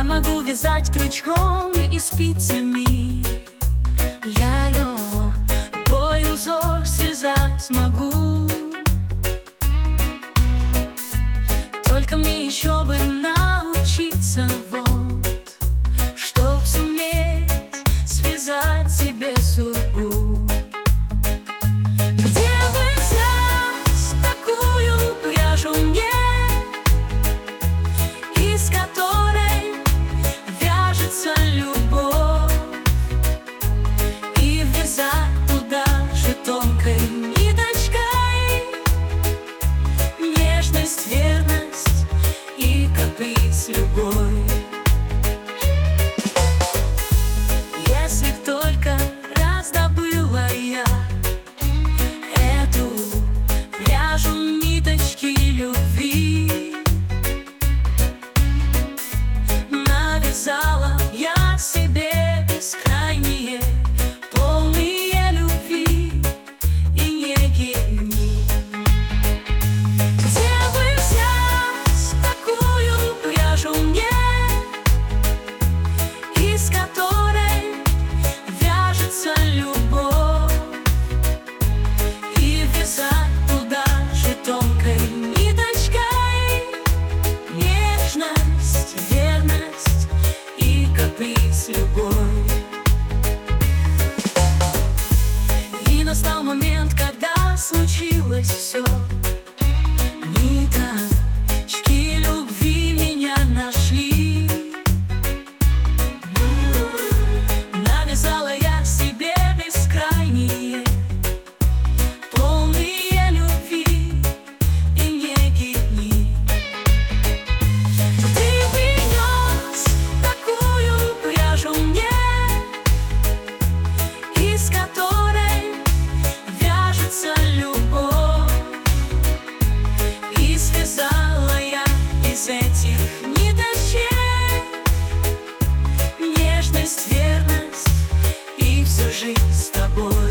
могу вязать крючком и спицами. Я любой узор связать смогу. Только мне еще бы научиться, вот, чтоб суметь связать себе судьбу. Где бы взять такую пряжу мне, из которой вяжется любовь, и вязать туда же тонкой ниточкой нежность, верность и каприз любой. Если б только раздобыла я эту пряжу, ниточки любви, навязала я себе бескрайние, полные любви и неги дни. Где бы взять такую пряжу мне, из которой вяжется любовь, и вязать туда же тонкой ниточкой нежность, верность и каприз любой. И настал момент, когда случилось все. Ниточки любви меня нашли. Навязала я себе бескрайние, полные любви и неги дни. Ты принес такую пряжу мне, из которой вяжется любовь, и связала я из этих ниточек нежность, верность и всю жизнь с тобой.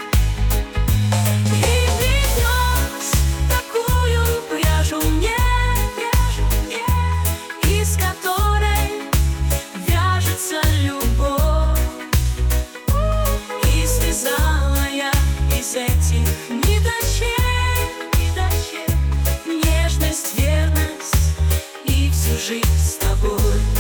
И принес такую пряжу мне, из которой вяжется любовь, и связала я из этих ниточек нежность, верность и всю жизнь с тобой.